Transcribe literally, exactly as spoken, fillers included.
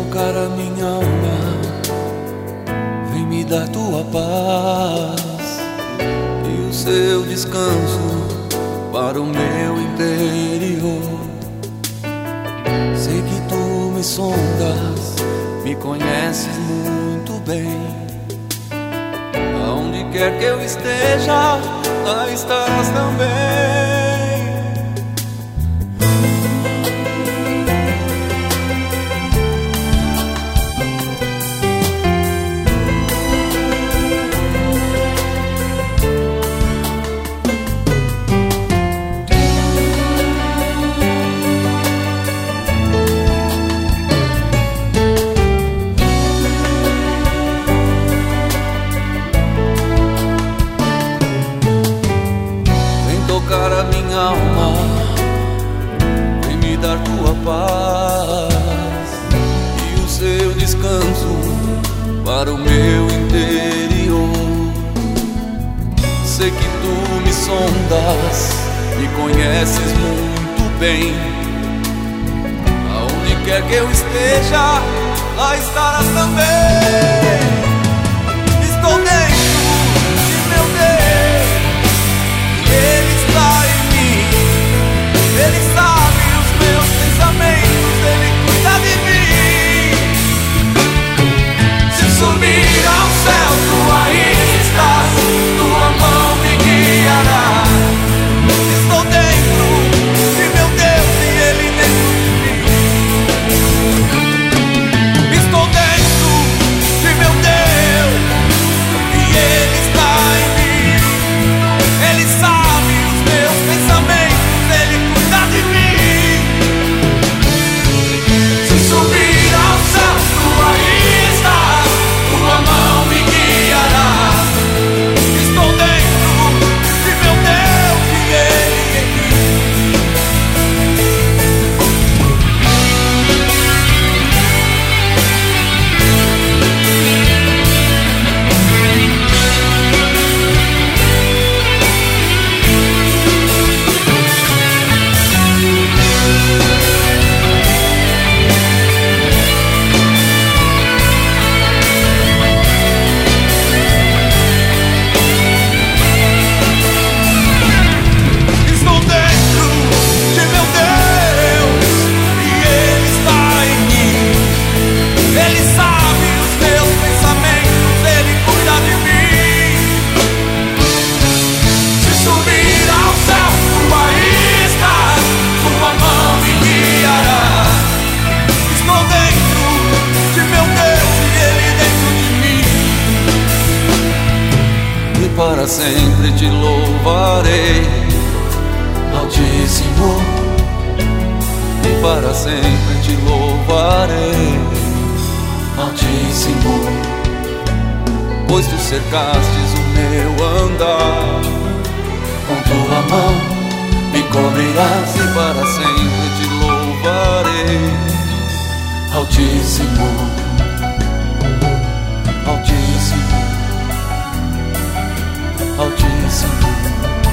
tocar a minha alma, vem me dar tua paz e o seu descanso para o meu interior. Sei que tu me sondas, me conheces muito bem. Aonde quer que eu esteja, lá estarás também. Tocar a minha alma, vem me dar tua paz e o seu descanso para o meu interior. Sei que tu me sondas, me conheces muito bem. Aonde quer que eu esteja, lá estarás também. Estou dentro de meu Deus, Ele está em mim, Ele sabe os meus pensamentos, Ele cuida de mim. Se subir ao céu, tu aí estás, tua mão me guiará. Estou dentro de meu Deus e Ele dentro de mim. Estou dentro de meu Deus e Ele está em mim. Ele sabe os meus pensamentos, Ele cuida de mim. Se subir ao céu, tu aí estás, tua mão me guiará. Estou dentro de meu Deus e Ele em mim. Estou dentro de meu Deus e Ele está em mim. Ele sabe os meus pensamentos, Ele cuida de mim. Se subir ao céu, tu aí estás, tua mão me guiará. Estou dentro de meu Deus e Ele dentro de mim. E para sempre te louvarei, Altíssimo, e para sempre te louvarei, Altíssimo, pois tu cercastes o meu andar, com tua mão me cobrirás e para sempre te louvarei, Altíssimo, Altíssimo, Altíssimo.